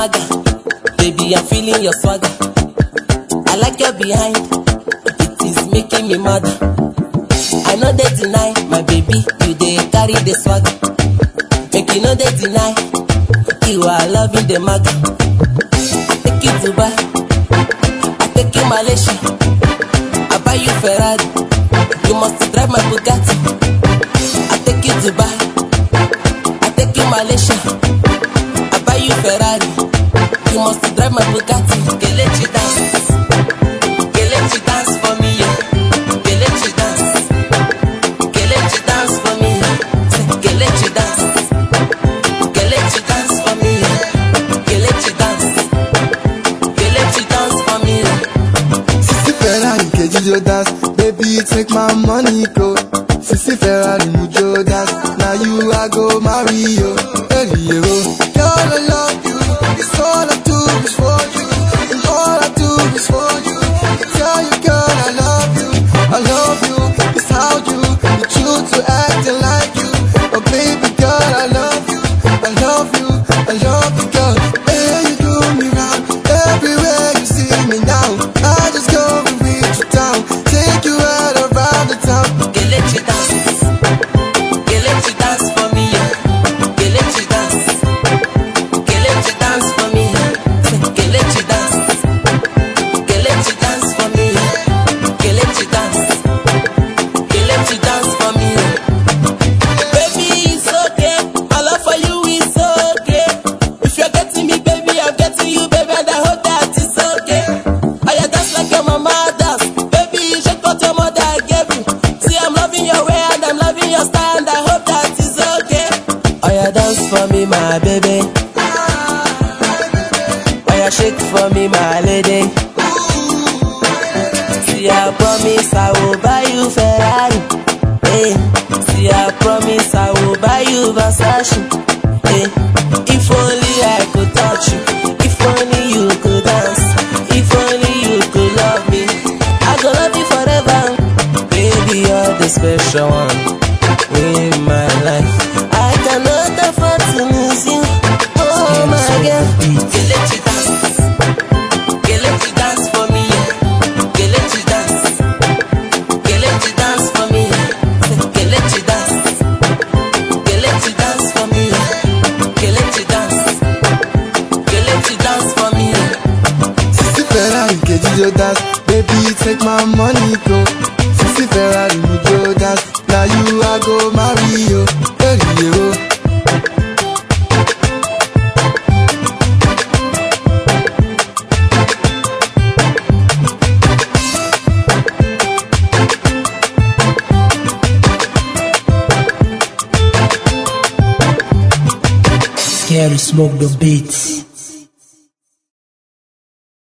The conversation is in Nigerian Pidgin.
maga. Baby, I'm feeling your swagger. I like your behind, it is making me mad. I know they deny, my baby, you dey carry the swagger. Make you know they deny, you are loving the maga. I take you to Dubai, I take you Malaysia, I buy you Ferrari, you must drive my Bugatti. I take you to Dubai, I take you Malaysia, I buy you Ferrari, you must drive my Bugatti. Kelechi dance, Kelechi dance for me, yeah. Kelechi dance, Kelechi dance for me, yeah. Kelechi dance, Kelechi dance for me, yeah. Kelechi dance, Kelechi dance for me, yeah. Sisi Ferrari, Kejijo dance, baby take my money go. Sisi Ferrari, Mujo dance, now you I go marry you. Hey, yo, girl I love you, it's all I do is for you, and all I do is for you. I tell you girl I love you, it's how you choose to acting like you. Oh baby girl I love you, girl. Hey, you do me round, everywhere you see me now. I just go and reach you down, take you out around the town. Kelechi dance, Kelechi dance for me, yeah. Kelechi dance, Kelechi dance for me, yeah. Kelechi dance, Kelechi dance for me, yeah. Kelechi dance, Kelechi dance for me, yeah. Baby, it's okay, my love for you is okay. If you're getting me, baby, I'm getting you, baby, and I hope that it's okay. I dance like your mama dance, baby, shake what your mother gave you. See, I'm loving your way and I'm loving your style, and I hope that it's okay. Oh, yeah, dance for me, my baby. Oh, yeah, shake for me, my lady. See, I promise I will buy you Ferrari. Hey, see, I promise I will buy you Versace. Hey, if only I could touch you, if only you could dance, if only you could love me, I could love you forever. Baby, you're the special one in my life. I cannot afford to lose you. Oh my girl. Kelechi dance, Kelechi dance for me, yeah. Kelechi dance, Kelechi dance for me, yeah. Kelechi dance, Kelechi dance for me, yeah. Kelechi dance, Kelechi dance for me, yeah. Sisi Ferrari, Kejijo dance, baby take my money go. Sisi Ferrari, Mujo dance, now you I go marry you. Hey, yo. Scary Smoke the beats.